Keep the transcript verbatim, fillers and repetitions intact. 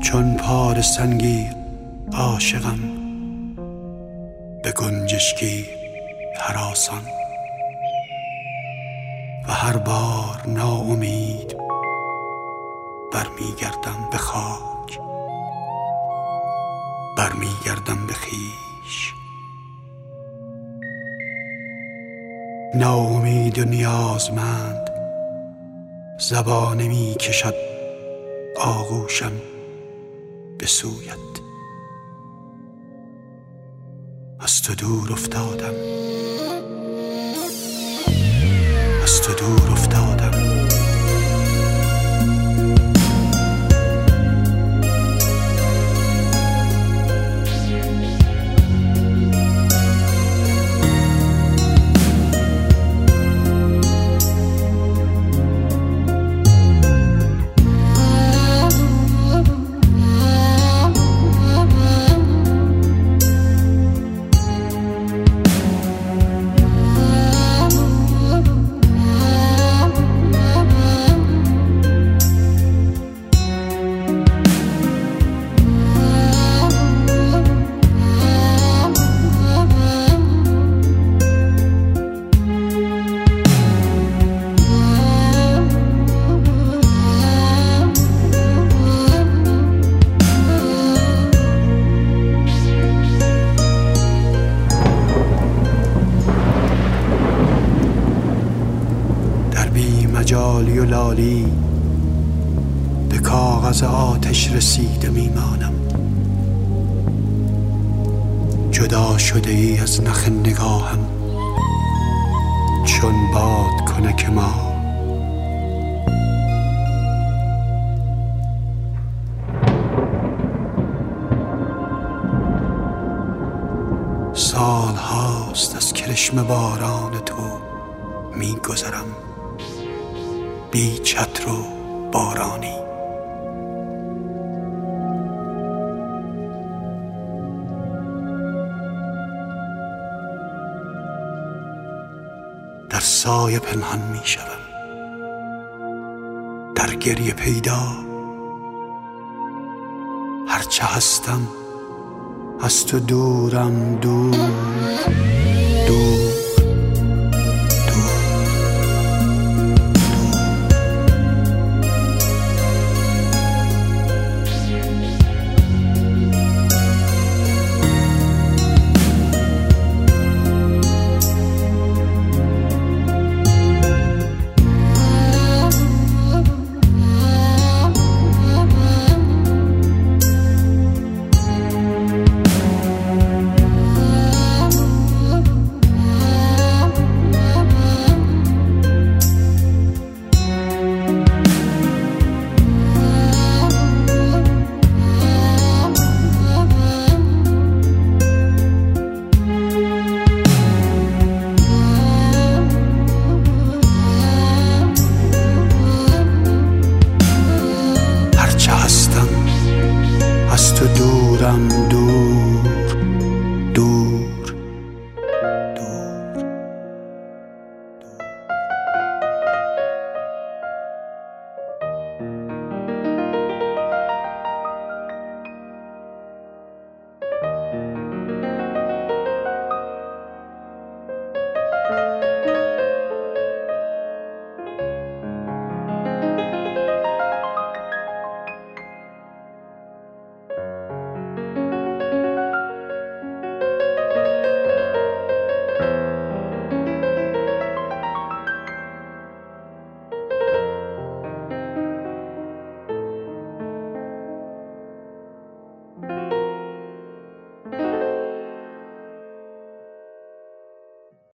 چون پار سنگی عاشقم به گنجشکی هراسان، و هر بار ناامید برمیگردم به خاک، برمیگردم به خویش. ناامید و نیازمند زبانه می کشد آغوشم به سویت. از تو دور افتادم، از تو دور افتادم. مجالی و لالی به کاغذ آتش رسیده میمانم. جدا شده ای از نخ نگاهم چون باد کنک ما. سال هاست از کرشم باران تو میگذرم، بی چتر و بارانی. در سایه پنهان می شوم، در گریه پیدا. هرچه هستم از تو دورم، دور دور. To do